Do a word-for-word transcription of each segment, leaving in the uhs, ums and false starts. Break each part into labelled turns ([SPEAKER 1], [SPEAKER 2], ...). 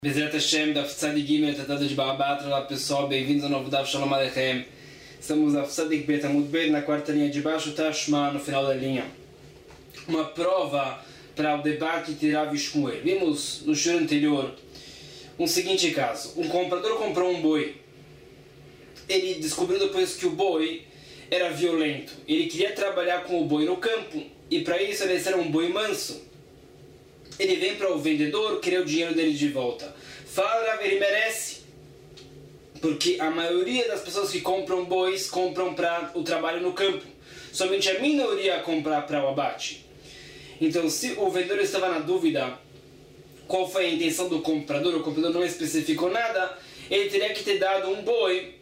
[SPEAKER 1] Bezerra Hashem, da Tzadik Gimel, Tratado de Barabat. Olá pessoal, bem-vindos ao novo Daf Shalom Aleichem. Estamos na Tzadik Bet Amud Bet, na quarta linha de baixo, Tashma, no final da linha. Uma prova para o debate entre Rav e Shmuel. Vimos no show anterior um seguinte caso. Um comprador comprou um boi. Ele descobriu depois que o boi era violento. Ele queria trabalhar com o boi no campo e para isso ele era um boi manso. Ele vem para o vendedor querer o dinheiro dele de volta. Fala, ele merece. Porque a maioria das pessoas que compram bois compram para o trabalho no campo. Somente a minoria compra para o abate. Então, se o vendedor estava na dúvida qual foi a intenção do comprador, o comprador não especificou nada, ele teria que ter dado um boi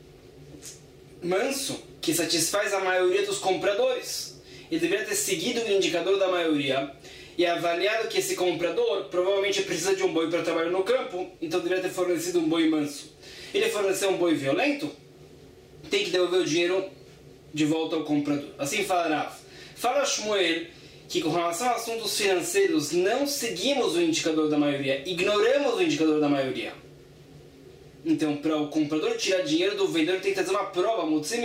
[SPEAKER 1] manso, que satisfaz a maioria dos compradores. Ele deveria ter seguido o indicador da maioria e avaliado que esse comprador provavelmente precisa de um boi para trabalhar no campo, então deveria ter fornecido um boi manso. Ele forneceu um boi violento, tem que devolver o dinheiro de volta ao comprador. Assim fala Rav. Fala Shmuel que com relação a assuntos financeiros não seguimos o indicador da maioria, ignoramos o indicador da maioria. Então, para o comprador tirar dinheiro do vendedor, tem que trazer uma prova.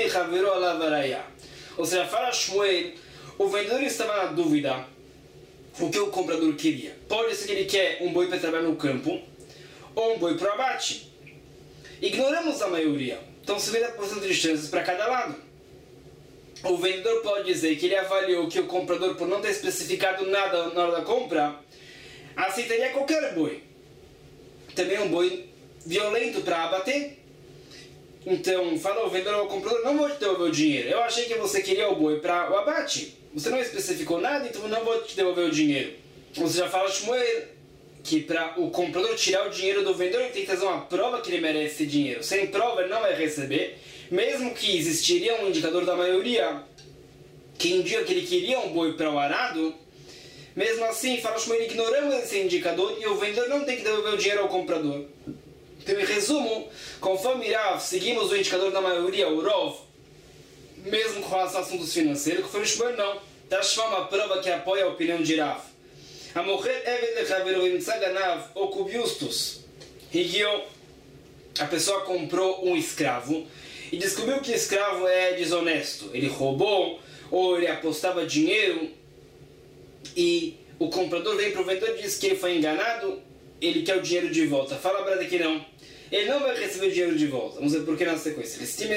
[SPEAKER 1] Ou seja, fala Shmuel, o vendedor estava na dúvida o que o comprador queria. Pode ser que ele quer um boi para trabalhar no campo ou um boi para o abate. Ignoramos a maioria. Então, cinquenta por cento de chances para cada lado. O vendedor pode dizer que ele avaliou que o comprador, por não ter especificado nada na hora da compra, aceitaria qualquer boi. Também um boi violento para abater. Então, fala o vendedor ao comprador, não vou te devolver o dinheiro. Eu achei que você queria o boi para o abate. Você não especificou nada, então não vou te devolver o dinheiro. Você já fala Shmuel que para o comprador tirar o dinheiro do vendedor, ele tem que trazer uma prova que ele merece esse dinheiro. Sem prova, ele não vai receber. Mesmo que existiria um indicador da maioria que indica que ele queria um boi para o arado, mesmo assim, fala Shmuel, ignoramos esse indicador e o vendedor não tem que devolver o dinheiro ao comprador. Então, em resumo, conforme Rav, seguimos o indicador da maioria, o Rov, mesmo com relação a assuntos financeiros, conforme Shmuel não. Tashma, uma prova que apoia a opinião de Rav. A morrer Eved Lechavero Imtzaganav Okubiustus. Higio, a pessoa comprou um escravo e descobriu que o escravo é desonesto. Ele roubou ou ele apostava dinheiro e o comprador vem para o vendedor e diz que ele foi enganado, ele quer o dinheiro de volta. Fala para que não. Ele não vai receber o dinheiro de volta. Vamos ver por que na sequência.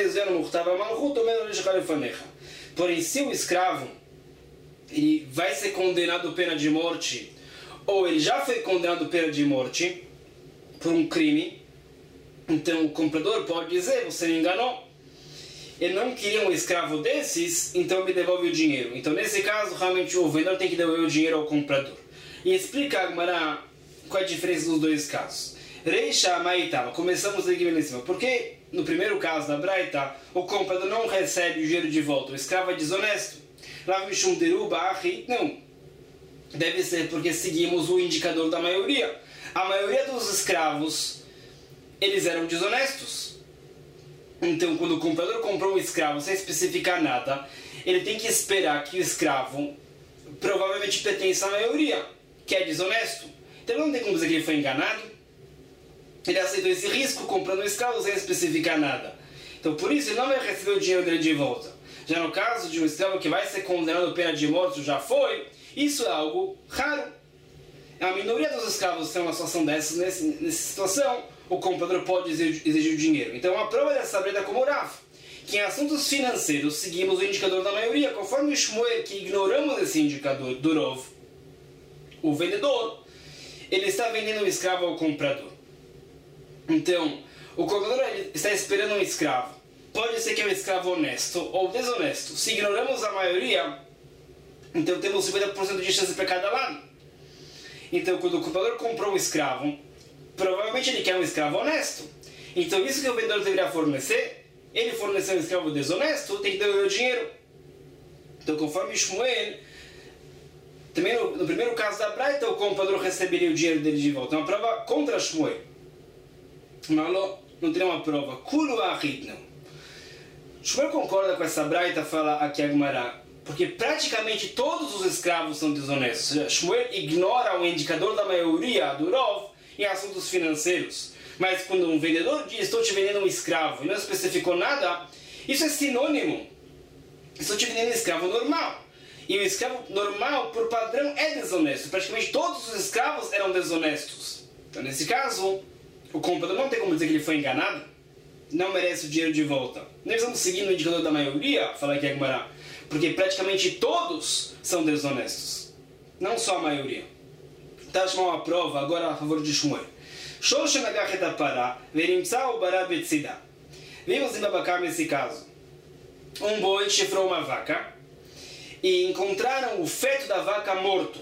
[SPEAKER 1] Porém, se o escravo ele vai ser condenado pena de morte, ou ele já foi condenado pena de morte por um crime, então o comprador pode dizer, você me enganou. Ele não queria um escravo desses, então me devolve o dinheiro. Então, nesse caso, realmente o vendedor tem que devolver o dinheiro ao comprador. E explica a Gemara qual é a diferença dos dois casos. Reisha Maitava, começamos aqui em cima. Porque no primeiro caso da Braita, o comprador não recebe o dinheiro de volta, o escravo é desonesto. Rav Mishum Deruba Achi, não. Deve ser porque seguimos o indicador da maioria. A maioria dos escravos, eles eram desonestos. Então, quando o comprador comprou um escravo sem especificar nada, ele tem que esperar que o escravo provavelmente pertence à maioria, que é desonesto. Então, não tem como dizer que ele foi enganado. Ele aceitou esse risco comprando um escravo sem especificar nada. Então, por isso, ele não vai receber o dinheiro dele de volta. Já no caso de um escravo que vai ser condenado pena de morte, já foi, isso é algo raro. A minoria dos escravos tem uma situação dessa, nessa, nessa situação, o comprador pode exigir, exigir o dinheiro. Então, a prova dessa breda como Rav, que em assuntos financeiros seguimos o indicador da maioria, conforme o Shmuel, que ignoramos esse indicador do Rov, o vendedor, ele está vendendo um escravo ao comprador. Então, o comprador está esperando um escravo. Pode ser que é um escravo honesto ou desonesto. Se ignoramos a maioria, então temos cinquenta por cento de chance para cada lado. Então, quando o comprador comprou um escravo, provavelmente ele quer um escravo honesto. Então, isso que o vendedor deveria fornecer, ele forneceu um escravo desonesto, tem que devolver o dinheiro. Então, conforme Shmuel, também no, no primeiro caso da Braita, o comprador receberia o dinheiro dele de volta. É uma prova contra Shmuel. Não, não teria uma prova. Kulu Ahit, não. Shmuel concorda com essa Braita, fala aqui a Gemara, porque praticamente todos os escravos são desonestos. Shmuel ignora o indicador da maioria do Rov em assuntos financeiros. Mas quando um vendedor diz, estou te vendendo um escravo, e não especificou nada, isso é sinônimo. Estou te vendendo um escravo normal. E o escravo normal, por padrão, é desonesto. Praticamente todos os escravos eram desonestos. Então, nesse caso, o comprador não tem como dizer que ele foi enganado, não merece o dinheiro de volta. Nós estamos seguindo o indicador da maioria, fala aqui a Gemara, porque praticamente todos são desonestos. Não só a maioria. Tá, chamar uma prova agora a favor de Shmuel. Vimos em Babacar nesse caso. Um boi chifrou uma vaca e encontraram o feto da vaca morto.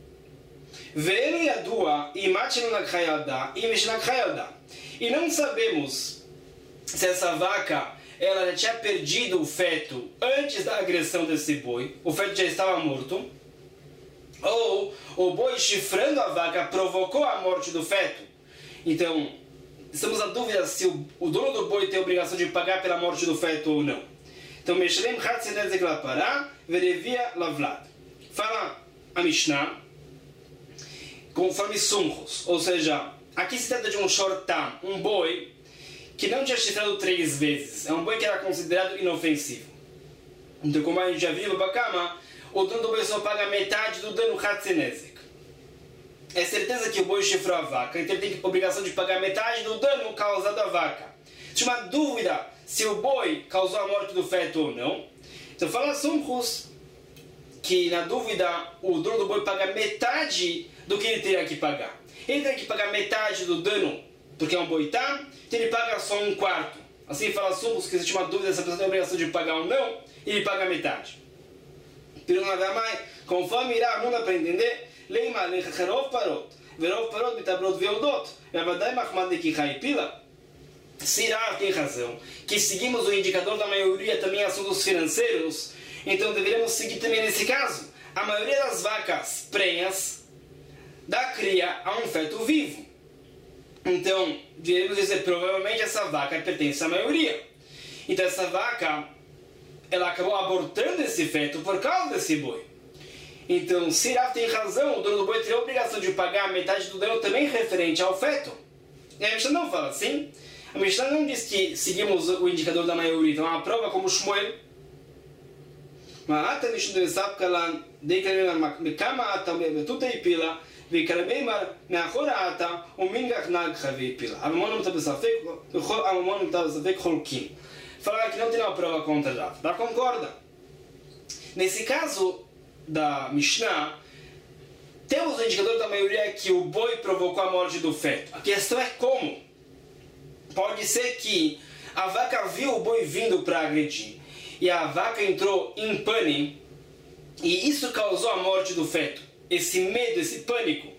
[SPEAKER 1] E não sabemos se essa vaca ela já tinha perdido o feto antes da agressão desse boi, o feto já estava morto, ou o boi chifrando a vaca provocou a morte do feto. Então, estamos na dúvida se o, o dono do boi tem a obrigação de pagar pela morte do feto ou não. Então, Meshalem Hatzi Nezek Lapará, Verevia Lavlad. Fala a Mishnah, conforme Sumchos, ou seja, aqui se trata de um shortam, um boi que não tinha chifrado três vezes. É um boi que era considerado inofensivo. Então, como a gente já viu, Bakama, o dono do boi só paga metade do dano Hatzi Nezek. É certeza que o boi chifrou a vaca, então ele tem a obrigação de pagar metade do dano causado à vaca. Se uma dúvida se o boi causou a morte do feto ou não, então fala Sumchus que na dúvida o dono do boi paga metade do que ele teria que pagar. Ele tem que pagar metade do dano porque é um boitá, então ele paga só um quarto. Assim fala Sumchus que se existe uma dúvida se a pessoa tem a obrigação de pagar ou não, ele paga metade. Conforme irá não dá para entender, Leima Lecharov Parot, Verov Parot Mitabrot Veodot, Yavadai Mahmad Nekichai Pila. Se Rav tem razão, que seguimos o indicador da maioria também em assuntos financeiros, então deveríamos seguir também nesse caso. A maioria das vacas prenhas dá cria a um feto vivo. Então, deveríamos dizer, provavelmente essa vaca pertence à maioria. Então essa vaca, ela acabou abortando esse feto por causa desse boi. Então, se Rav tem razão, o dono do boi teria a obrigação de pagar a metade do dano também referente ao feto. E a Mishnah não fala assim. A Mishnah não diz que seguimos o indicador da maioria. Então, é uma prova como Shmuel. Ma'ata Mishnah de Sapkalan, Deikalan Mekama Ata Betutei Pila, Veikalamemar Meachora Ata, Umingach Nag Chavei Pila. Amamonim Tabesafek, Amamonim Tabesafek Holkin. Fala que não tem uma prova contra Rav. Rav concorda. Nesse caso da Mishnah, temos o indicador da maioria que o boi provocou a morte do feto. A questão é como. Pode ser que a vaca viu o boi vindo para agredir e a vaca entrou em pane e isso causou a morte do feto. Esse medo, esse pânico.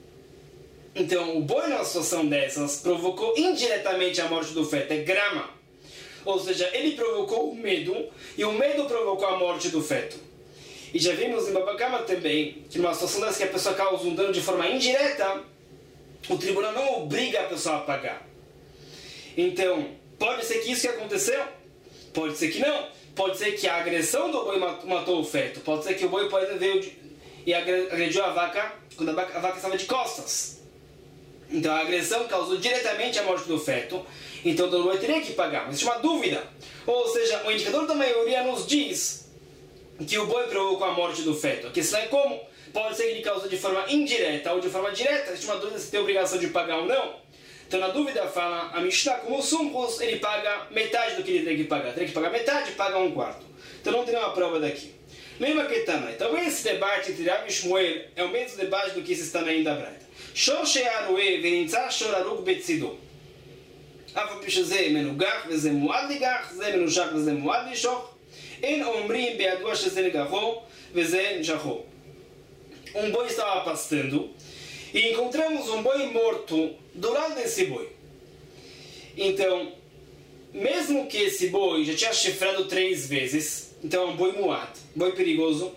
[SPEAKER 1] Então, o boi numa situação dessas provocou indiretamente a morte do feto. É grama. Ou seja, ele provocou o medo e o medo provocou a morte do feto. E já vimos em Babakama também que numa situação dessa que a pessoa causa um dano de forma indireta, o tribunal não obriga a pessoa a pagar. Então, pode ser que isso que aconteceu, pode ser que não. Pode ser que a agressão do boi matou o feto. Pode ser que o boi veio de, e agrediu a vaca quando a vaca, a vaca estava de costas. Então a agressão causou diretamente a morte do feto. Então o dono do boi teria que pagar. Mas existe uma dúvida. Ou seja, o indicador da maioria nos diz que o boi provocou a morte do feto. A questão é como. Pode ser que ele causou de forma indireta ou de forma direta. Existe uma dúvida se tem obrigação de pagar ou não. Então na dúvida fala a Mishnah, como o Sumchus, ele paga metade do que ele tem que pagar. Tem que pagar metade, paga um quarto. Então não tem nenhuma prova daqui. Lembra que Tanai. Então esse debate entre Rav e Shmuel é o mesmo debate do que esse Tanai da Braita. Shor she'aroe ve'nitza shor arug betzido. אף על פי שזה מנוגח וזה מועד לגח, זה מנושך וזה מועד לשוך, אין אומרים בידוע שזה נגחו וזה נשכו. Um boi estava pastando e encontramos um boi morto do lado desse boi. Então, mesmo que esse boi já tinha chifrado três vezes, então é um boi muad, boi perigoso,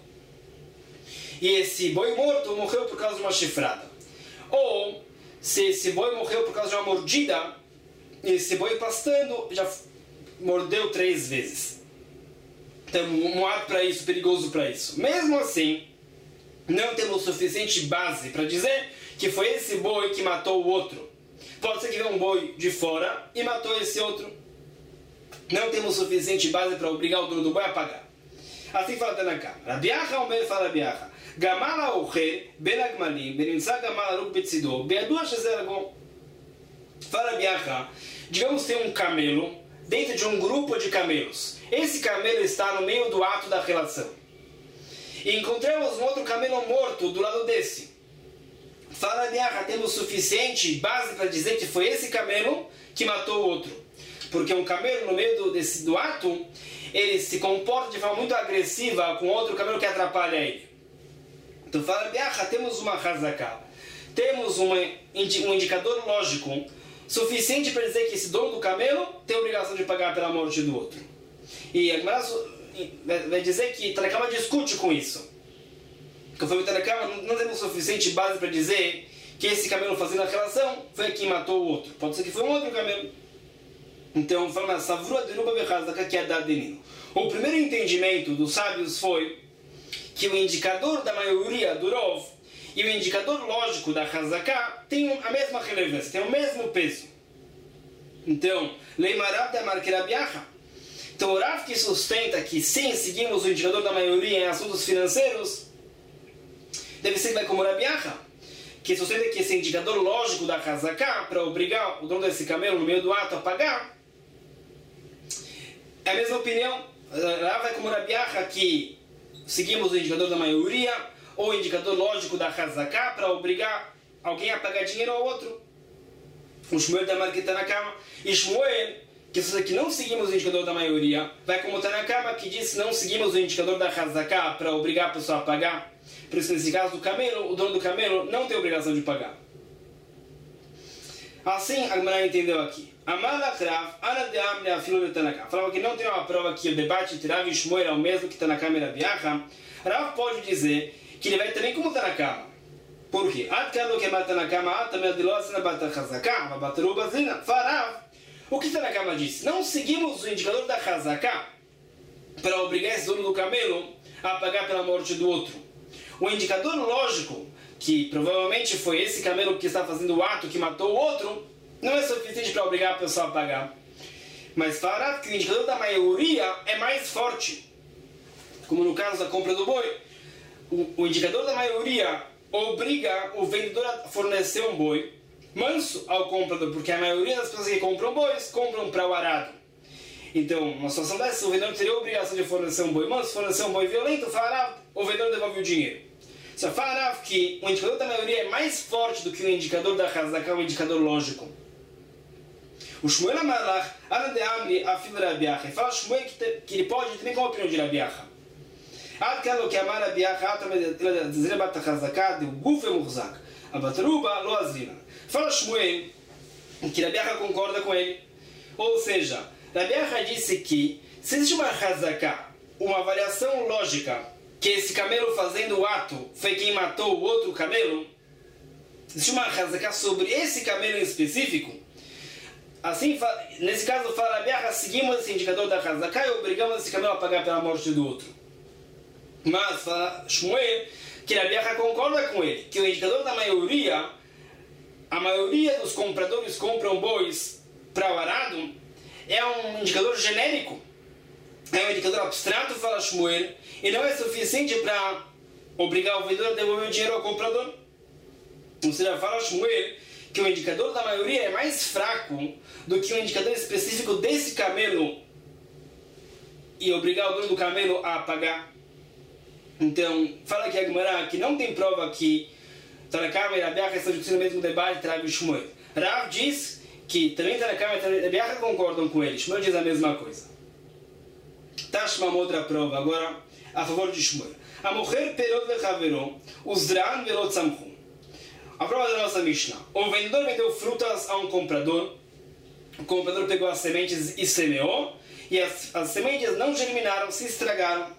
[SPEAKER 1] e esse boi morto morreu por causa de uma chifrada. Ou, se esse boi morreu por causa de uma mordida, esse boi pastando já mordeu três vezes. Então, muad para isso, perigoso para isso. Mesmo assim, não temos suficiente base para dizer que foi esse boi que matou o outro. Pode ser que veio um boi de fora e matou esse outro. Não temos suficiente base para obrigar o dono do boi a pagar. Assim fala Tanakama. Rabiacha Omer fala Rabiacha. Gamal ha'ocher ben agmalim benimtzá gamal aruk betzido be'adua shezer argon. Fala Rabiacha. Digamos que tem um camelo dentro de um grupo de camelos. Esse camelo está no meio do ato da relação. E encontramos um outro camelo morto do lado desse. Fala Rabiacha, temos suficiente base para dizer que foi esse camelo que matou o outro. Porque um camelo no meio do, desse, do ato, ele se comporta de forma muito agressiva com outro camelo que atrapalha ele. Então fala Rabiacha, temos uma hazaká. Temos uma, um indicador lógico suficiente para dizer que esse dono do camelo tem a obrigação de pagar pela morte do outro. E a Gemara vai dizer que Tanakama discute com isso. Conforme Tanakama, não temos suficiente base para dizer que esse camelo fazendo a relação foi quem matou o outro. Pode ser que foi um outro camelo. Então, falando a Savrua de Ruba Bechazaka, que é a Dadenino. O primeiro entendimento dos sábios foi que o indicador da maioria do Rov e o indicador lógico da Hazaká tem a mesma relevância, tem o mesmo peso. Então, Leimarav da Marquerabiacha. Então, o Rav que sustenta que sim, seguimos o indicador da maioria em assuntos financeiros, deve ser que vai como Rabiacha, que sustenta que esse indicador lógico da Hazaká, para obrigar o dono desse camelo no meio do ato a pagar, é a mesma opinião. Rav vai como Rabiacha, que seguimos o indicador da maioria, ou indicador lógico da Hazaká para obrigar alguém a pagar dinheiro ao outro. O Shmuel da Marquita na cama. E Shmuel, que que não seguimos o indicador da maioria, vai como Tanakama, que diz que não seguimos o indicador da Hazaká para obrigar a pessoa a pagar. Por isso, nesse caso do camelo, o dono do camelo não tem obrigação de pagar. Assim, a Gemara entendeu aqui. Amala Rav, Ana de Amne Afilo de Tanakama. Falava que não tem uma prova que o debate entre Rav e Shmuel é o mesmo que Tanakama e Rabiacha. Rav pode dizer que ele vai também como Tanakama. Por quê? O que Tanakama disse? Não seguimos o indicador da Hazaká para obrigar esse dono do camelo a pagar pela morte do outro. O indicador lógico, que provavelmente foi esse camelo que está fazendo o ato que matou o outro, não é suficiente para obrigar a pessoa a pagar. Mas fará que o indicador da maioria é mais forte. Como no caso da compra do boi. O, o indicador da maioria obriga o vendedor a fornecer um boi manso ao comprador, porque a maioria das pessoas que compram bois compram para o arado. Então, uma situação dessa, o vendedor teria a obrigação de fornecer um boi manso, fornecer um boi violento, fará, o vendedor devolve o dinheiro. Só fará que o indicador da maioria é mais forte do que o indicador da Hazaká, o indicador lógico. O Shmuel Amalach, Ana de Amri, a filha de Rabiacha, fala Shmuel que, te, que ele pode também com a opinião de Rabiacha. Ad kalo que amar Rabiacha, atra medezira bat Hazaká, de Guf e Murzak, a Batruba lo azvina. Fala Shmuel que Rabiacha concorda com ele. Ou seja, Rabiacha disse que se existe uma Hazaká, uma variação lógica, que esse camelo fazendo o ato foi quem matou o outro camelo, existe uma Hazaká sobre esse camelo em específico. Assim, nesse caso, fala Rabiacha, seguimos esse indicador da Hazaká e obrigamos esse camelo a pagar pela morte do outro. Mas fala Shmuel que Rabiacha concorda com ele, que o indicador da maioria, a maioria dos compradores compram bois para o arado, é um indicador genérico, é um indicador abstrato, fala Shmuel, e não é suficiente para obrigar o vendedor a devolver o dinheiro ao comprador. Ou seja, fala Shmuel que o indicador da maioria é mais fraco do que o indicador específico desse camelo e obrigar o dono do camelo a pagar. Então, fala aqui a Gemara que não tem prova que Tanakama e Rabiacha estão discutindo no mesmo debate entre Rav e Shmuel. Rav diz que também Tanakama e Rabiacha concordam com ele. Shmuel diz a mesma coisa. Tashma, uma outra prova agora a favor de Shmuel. A moher perot vechaveró, uzdran velot samchu. A prova da nossa Mishnah. O vendedor vendeu frutas a um comprador. O comprador pegou as sementes e semeou. E as, as sementes não germinaram, se estragaram.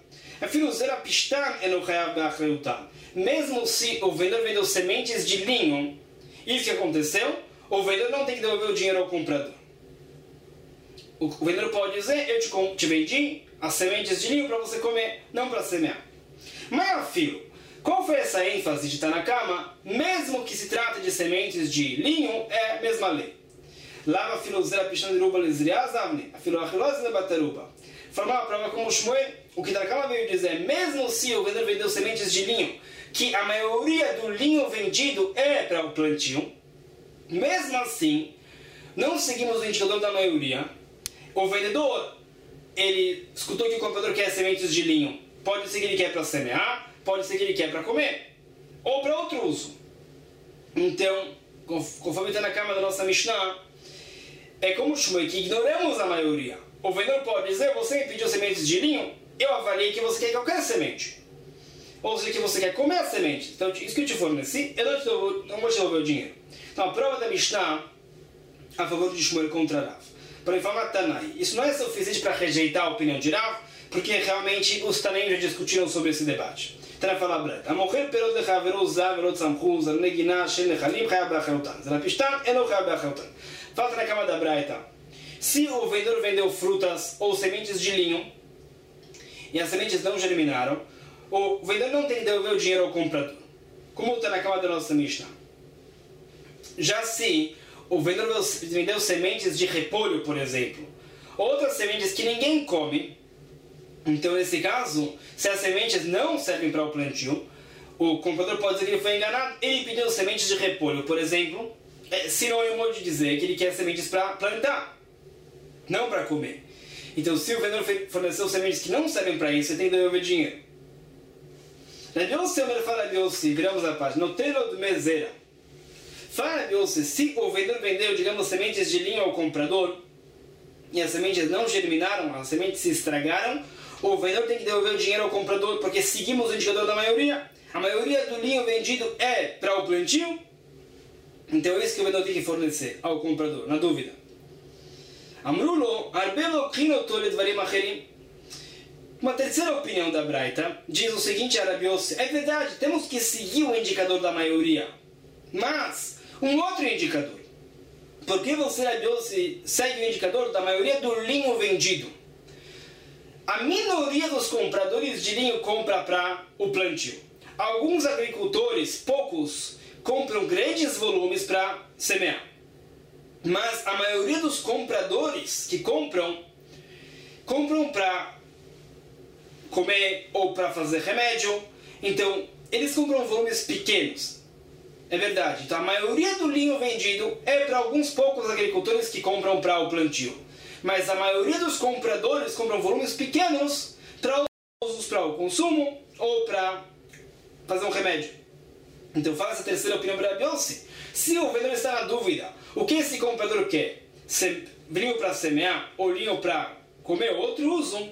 [SPEAKER 1] Mesmo se o vendedor vendeu sementes de linho, isso que aconteceu, o vendedor não tem que devolver o dinheiro ao comprador. O vendedor pode dizer, eu te, te vendi as sementes de linho para você comer, não para semear. Mas, filho, Qual foi essa ênfase de Tanakama? Mesmo que se trate de sementes de linho, é a mesma lei. Lava filozera pishan de ruba lezriazavne, a filoachilosa de bataruba. Formava a prova como Shmuel, o que Tanakama veio dizer, mesmo se o vendedor vendeu sementes de linho, que a maioria do linho vendido é para o plantio, mesmo assim, não seguimos o indicador da maioria. O vendedor, ele escutou que o comprador quer sementes de linho. Pode ser que ele quer para semear, pode ser que ele quer para comer, ou para outro uso. Então, conforme está na cama da nossa Mishnah, é como o Shmuel, que ignoramos a maioria. O vendedor pode dizer, você me pediu sementes de linho, eu avaliei que você quer qualquer semente. Ou seja, que você quer comer a semente. Então, isso que eu te forneci, eu não, te dou, não vou te devolver o dinheiro. Então, a prova da Mishnah a favor de Shmuel contra Rav. Para informar Tanai, isso não é suficiente para rejeitar a opinião de Rav, porque realmente os Tanaim já discutiram sobre esse debate. Tanai fala branca. A morrer perot de Haveru, Zaverot, Samchuz, Negina, Shen, Nechalim, Chayab, Acherutan. Zerapistan, Eno, Chayab, Acherutan. Falta na cama da Braita. Se o vendedor vendeu frutas ou sementes de linho, e as sementes não germinaram, o vendedor não tem que devolver o dinheiro ao comprador. Como está na cama da nossa Mishnah. Já se o vendedor vendeu sementes de repolho, por exemplo, outras sementes que ninguém come, então nesse caso, se as sementes não servem para o plantio, o comprador pode dizer que ele foi enganado, ele pediu sementes de repolho, por exemplo, é sinônimo de dizer que ele quer sementes para plantar, não para comer. Então, se o vendedor forneceu sementes que não servem para isso, ele tem que devolver dinheiro. Rabi Yossi, fala Rabi Yossi, viramos a página, Notelo de Mezera. Fala Rabi Yossi, se o vendedor vendeu, digamos, sementes de linho ao comprador, e as sementes não germinaram, as sementes se estragaram, o vendedor tem que devolver o dinheiro ao comprador, porque seguimos o indicador da maioria. A maioria do linho vendido é para o plantio, então é isso que o vendedor tem que fornecer ao comprador, na dúvida. Amrulo, arbelo khinotole dvarim acherim. Uma terceira opinião da Braita diz o seguinte a Rabi Yossi, é verdade, temos que seguir o indicador da maioria, mas um outro indicador. Por que você, Rabi Yossi, segue o indicador da maioria do linho vendido? A minoria dos compradores de linho compra para o plantio. Alguns agricultores, poucos, compram grandes volumes para semear. Mas a maioria dos compradores que compram, compram para comer ou para fazer remédio. Então, eles compram volumes pequenos. É verdade. Então, a maioria do linho vendido é para alguns poucos agricultores que compram para o plantio. Mas a maioria dos compradores compram volumes pequenos para usos para o consumo ou para fazer um remédio. Então, fala essa terceira opinião para Rabi Yossi. Se o vendedor está na dúvida, o que esse comprador quer? Se, linho para semear ou linho para comer outro uso,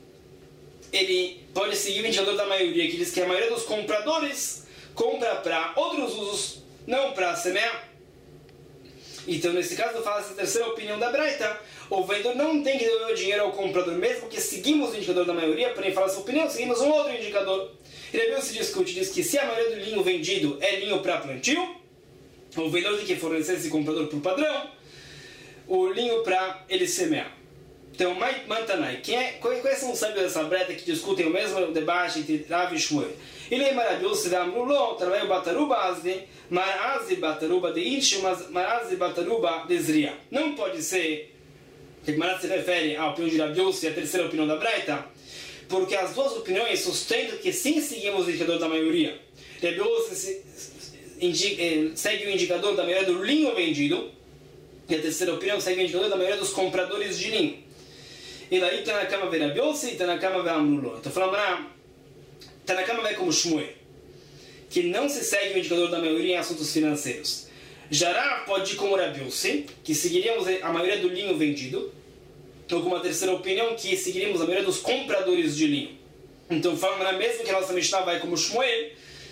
[SPEAKER 1] ele pode seguir o indicador da maioria, que diz que a maioria dos compradores compra para outros usos, não para semear. Então, nesse caso, fala essa terceira opinião da Braita. O vendedor não tem que devolver o dinheiro ao comprador, mesmo que seguimos o indicador da maioria, porém, fala essa opinião, seguimos um outro indicador. E depois se discute, diz que se a maioria do linho vendido é linho para plantio, o vendedor tem que fornecer esse comprador por padrão o linho para ele semear. Então, Mantanai, quem é, quais são os sábios dessa Braita que discutem o mesmo debate entre Rav e Shmuel? Ele é maravilhoso, da Amruló, trabalha o Bataruba Azde, Marazi Bataruba de Irshu, Marazi Bataruba de Zria. Não pode ser, que Marazi se refere à opinião de Rav Yossi e à terceira opinião da Braita, porque as duas opiniões sustentam que sim seguimos o indicador da maioria. Rav Yossi segue o indicador da maioria do linho vendido, e a terceira opinião segue o indicador da maioria dos compradores de linho. E daí está na cama Rabi Yossi e está na cama Amruló. Então falamos, está na cama vai como Shmuel, que não se segue o indicador da maioria em assuntos financeiros. Jará pode ir como Rabi Yossi, que seguiríamos a maioria do linho vendido, ou com uma terceira opinião, que seguiríamos a maioria dos compradores de linho. Então falamos, mesmo que a nossa Mishnah vai como Shmuel,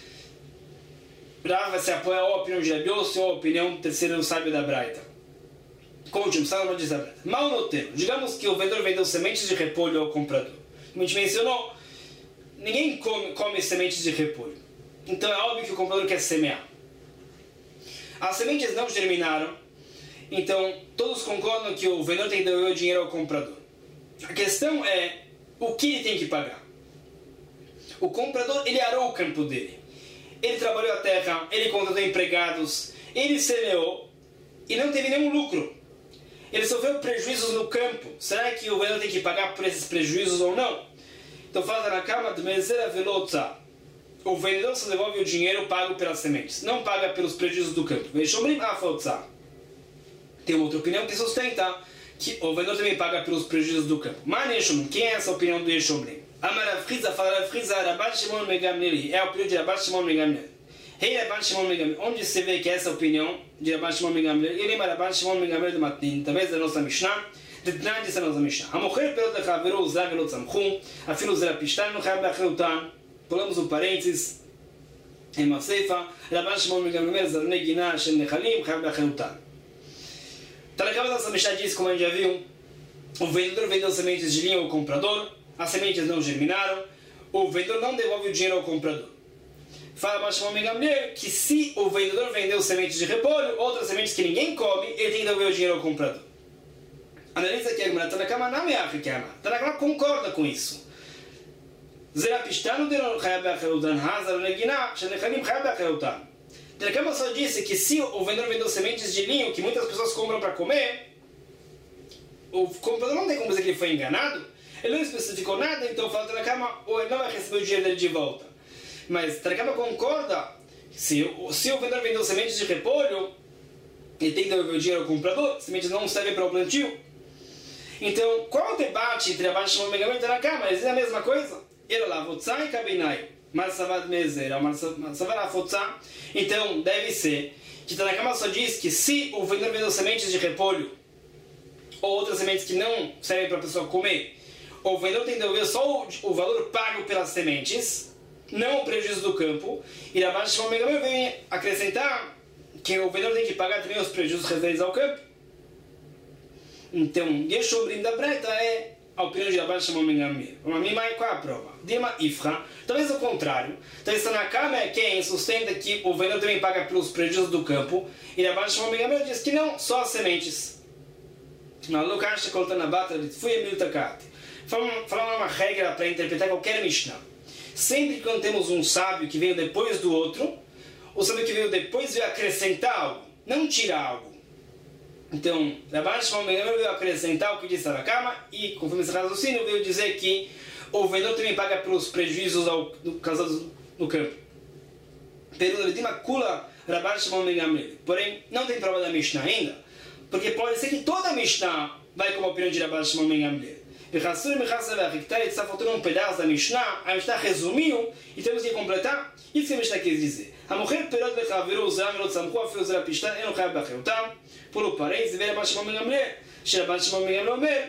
[SPEAKER 1] Rav se apoia ou a opinião de Rabi Yossi ou a opinião terceira sábio da Braita. Continua, Salomão diz a Braita. Mal noteiro. Digamos que o vendedor vendeu sementes de repolho ao comprador. Como a gente mencionou, ninguém come, come sementes de repolho. Então é óbvio que o comprador quer semear. As sementes não germinaram, então todos concordam que o vendedor tem que devolver o dinheiro ao comprador. A questão é o que ele tem que pagar. O comprador, ele arou o campo dele. ele trabalhou a terra, ele contratou empregados, ele semeou e não teve nenhum lucro. Ele sofreu prejuízos no campo. Será que o vendedor tem que pagar por esses prejuízos ou não? Então fala na cama de Mezera Velotza. O vendedor só devolve o dinheiro pago pelas sementes, não paga pelos prejuízos do campo. Tem uma outra opinião que sustenta que o vendedor também paga pelos prejuízos do campo. Mas quem é essa opinião do Yeshomrim? Amar Friza fala Friza Rabban Shimon Megamliel. É a opinião de Rabban Shimon Megamliel. Rei Rabban Shimon Megamliel. Onde se vê que é essa opinião de Rabban Shimon Megamliel? Ele é Rabban Shimon Megamliel de Matin, talvez da nossa Mishnah. De Tnan disse a nossa Mishnah. Amocher perot lechaveru uzar velot samchu. Afilo zera pishtan no chayab b'acheutan. Pulamos um parênteses. Em uma ceifa. Rabban Shimon Megamliel zarnei gina shem nechalim chayab b'acheutan. Então na cama da nossa Mishnah diz, como a gente já viu, o vendedor vendeu sementes de linha ao comprador. As sementes não germinaram, o vendedor não devolve o dinheiro ao comprador. Fala Rabban Shimon Megamliel que se o vendedor vendeu sementes de repolho, outras sementes que ninguém come, ele tem que devolver o dinheiro ao comprador. Analisa aqui a Gemara, Tanakama não é a Rikama. Tanakama concorda com isso. Tanakama só disse que se o vendedor vendeu sementes de linho que muitas pessoas compram para comer, o comprador não tem como dizer que ele foi enganado. Ele não especificou nada, então fala Tanakama, ou ele não vai receber o dinheiro dele de volta. Mas Tanakama concorda, se, se o vendedor vendeu sementes de repolho, ele tem que devolver o dinheiro ao comprador, sementes não servem para o plantio. Então, qual é o debate entre Rabban Shimon Megamliel e Tanakama? Eles dizem a mesma coisa. Ele lá, Votzai Kabinai, Marsavat Mezer, Marsavat Afotzá. Então, deve ser que Tanakama só diz que se o vendedor vendeu sementes de repolho, ou outras sementes que não servem para a pessoa comer, o vendedor tem que devolver só o, o valor pago pelas sementes, não o prejuízo do campo. E Rabban Shimon Megamliel vem acrescentar que o vendedor tem que pagar também os prejuízos referentes ao campo. Então, Yeshomrim da Breta é a opinião de Rabban Shimon Megamliel. Mas qual é a prova? Dima Ifra, talvez o contrário. Talvez Tanakama é quem sustenta que o vendedor também paga pelos prejuízos do campo. E Rabban Shimon Megamliel diz que não, só as sementes. Na Lukash Koltana Batra, fui Emil Takati. Falando uma regra para interpretar qualquer Mishnah. Sempre que quando temos um sábio que veio depois do outro, o sábio que veio depois veio acrescentar algo, não tirar algo. Então, Rabban Shimon Megamliel veio acrescentar o que disse Tanakama e, conforme esse raciocínio, veio dizer que o vendedor também paga pelos prejuízos ao, do, causados no campo. Pergunta de Makula Rabban Shimon Megamliel. Porém, não tem prova da Mishnah ainda, porque pode ser que toda a Mishnah vai como a opinião de Rabban Shimon Megamliel. Está faltando um pedaço da Mishnah, a Mishnah resumiu e temos que completar. Isso que a Mishnah quis dizer. Por o parênteses, vem Rabban Shimon Megamliel. Rabban Shimon Megamliel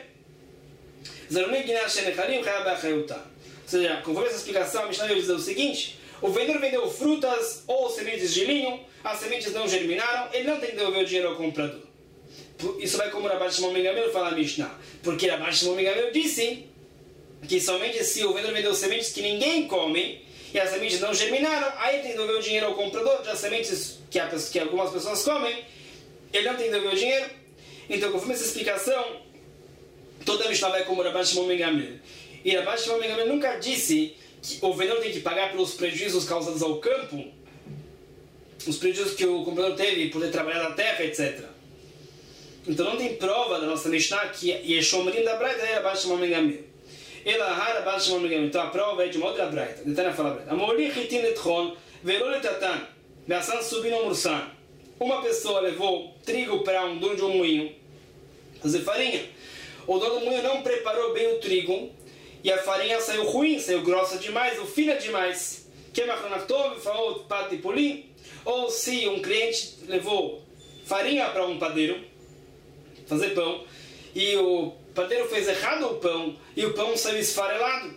[SPEAKER 1] Ou seja, conforme essa explicação, a Mishnah vai dizer o seguinte: o vendedor vendeu frutas ou sementes de linho, as sementes não germinaram, ele não tem que devolver o dinheiro ao comprador. Isso vai como Rabban Shimon Megamliel fala a Mishnah. Porque Rabban Shimon Megamliel disse que somente se o vendedor vendeu sementes que ninguém come e as sementes não germinaram, aí ele tem que devolver o dinheiro ao comprador. Já as sementes que, a, que algumas pessoas comem, ele não tem que devolver o dinheiro. Então, conforme essa explicação, toda a Mishnah vai como Rabban Shimon Megamliel. E Rabban Shimon Megamliel nunca disse que o vendedor tem que pagar pelos prejuízos causados ao campo, os prejuízos que o comprador teve por ter trabalhado na terra, etcétera. Então não tem prova da nossa Mishnah que Yeshomrim da Braita é Rabban Shimon Megamliel. Ela é Rabban Shimon Megamliel. Então a prova é de uma outra Braita. Detana fala Braita. Amori chitin letchon velo letatan ve'asan subino mursan. Uma pessoa levou trigo para um dono de um moinho fazer farinha. O dono do moinho não preparou bem o trigo e a farinha saiu ruim, saiu grossa demais, ou fina demais. Kemachanatov falou pate polim. Ou se um cliente levou farinha para um padeiro fazer pão, e o padeiro fez errado o pão, e o pão saiu esfarelado.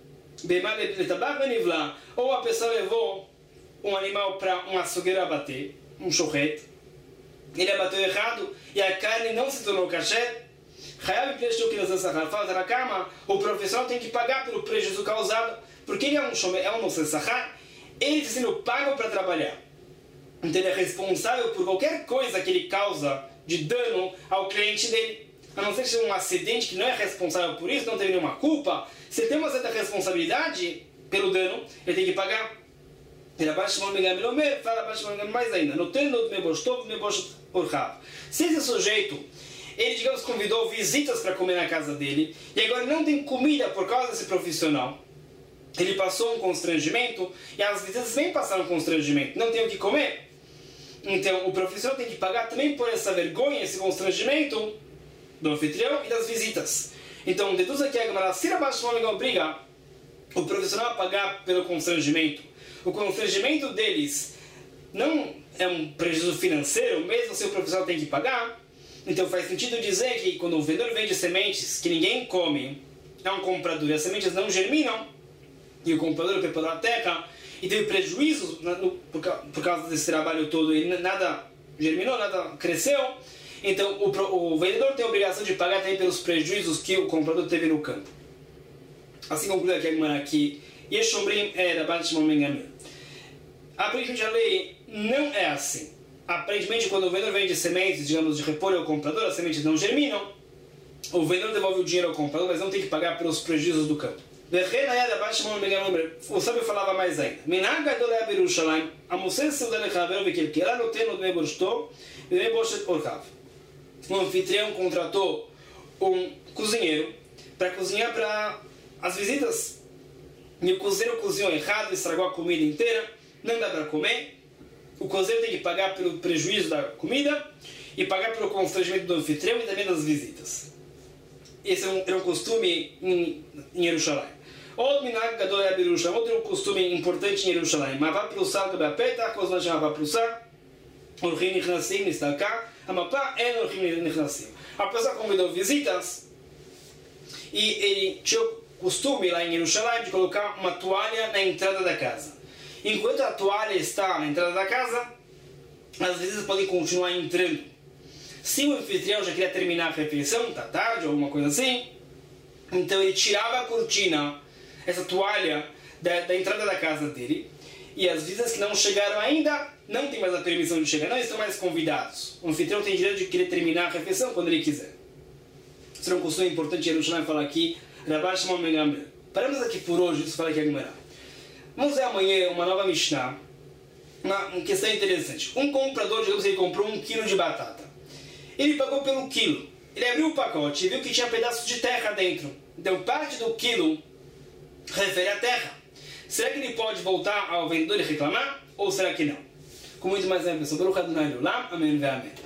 [SPEAKER 1] Ou a pessoa levou um animal para um açougueiro abater, um chorrete, ele abateu errado, e a carne não se tornou kasher. Fala na cama, o profissional tem que pagar pelo prejuízo causado, porque ele é um shomer, é um nosessahar, ele está sendo pago para trabalhar. Então ele é responsável por qualquer coisa que ele causa de dano ao cliente dele. A não ser que seja um acidente que não é responsável por isso, não tem nenhuma culpa. Se ele tem uma certa responsabilidade pelo dano, ele tem que pagar. Rabbi Shimon ben Gamliel Omer, fala Rabbi Shimon ben Gamliel mais ainda. Noten lo dmei boshto dmei bosh orchav. Se esse sujeito, ele, digamos, convidou visitas para comer na casa dele, e agora não tem comida por causa desse profissional, ele passou um constrangimento, e as visitas também passaram um constrangimento, não tem o que comer. Então, o profissional tem que pagar também por essa vergonha, esse constrangimento do anfitrião e das visitas. Então, deduz aqui a Gemara, se Rabbi Shimon obriga o profissional a pagar pelo constrangimento, o constrangimento deles não é um prejuízo financeiro, mesmo se o profissional tem que pagar, então faz sentido dizer que quando o vendedor vende sementes que ninguém come, é um comprador e as sementes não germinam, e o comprador preparou a terra e teve prejuízos por, por causa desse trabalho todo, e nada germinou, nada cresceu, então o, o vendedor tem a obrigação de pagar também pelos prejuízos que o comprador teve no campo. Assim conclui aqui a Gemara que Yeshomrim é Rabbi Shimon ben Gamliel. Aparentemente a lei não é assim. Aparentemente quando o vendedor vende sementes, digamos, de repolho ao comprador, as sementes não germinam, o vendedor devolve o dinheiro ao comprador, mas não tem que pagar pelos prejuízos do campo. O sábio falava mais ainda. O anfitrião contratou um cozinheiro para cozinhar para as visitas. E o cozinheiro cozinhou errado, estragou a comida inteira, não dá para comer. O cozinheiro tem que pagar pelo prejuízo da comida e pagar pelo constrangimento do anfitrião e também das visitas. Esse era um, era um costume em, em Jerusalém. Outro minhag gadol é Jerusalém, outro costume importante em Jerusalém. Mapa plusar que bapeta, coisa mais mapa plusar. Orchim nichnasim nistalka, a mapa é orchim nichnasim. A pessoa convidou visitas e ele tinha o costume lá em Jerusalém de colocar uma toalha na entrada da casa. Enquanto a toalha está na entrada da casa, as visitas podem continuar entrando. Se o anfitrião já queria terminar a refeição, está tarde ou alguma coisa assim, então ele tirava a cortina, essa toalha da, da entrada da casa dele, e as visitas que não chegaram ainda não têm mais a permissão de chegar, não estão mais convidados. O anfitrião tem direito de querer terminar a refeição quando ele quiser. Isso é um costume importante em Jerusalém falar aqui, Rabbi Shimon ben Gamliel. Paramos aqui por hoje, isso fala aqui a Gemara. Vamos ver amanhã uma nova Mishnah, uma questão interessante. Um comprador, digamos, ele comprou um quilo de batata. Ele pagou pelo quilo. Ele abriu o pacote e viu que tinha pedaços de terra dentro. Então parte do quilo refere à terra. Será que ele pode voltar ao vendedor e reclamar? Ou será que não? Com muito mais a pessoa, pelo Adonai Olam, amém ve amém.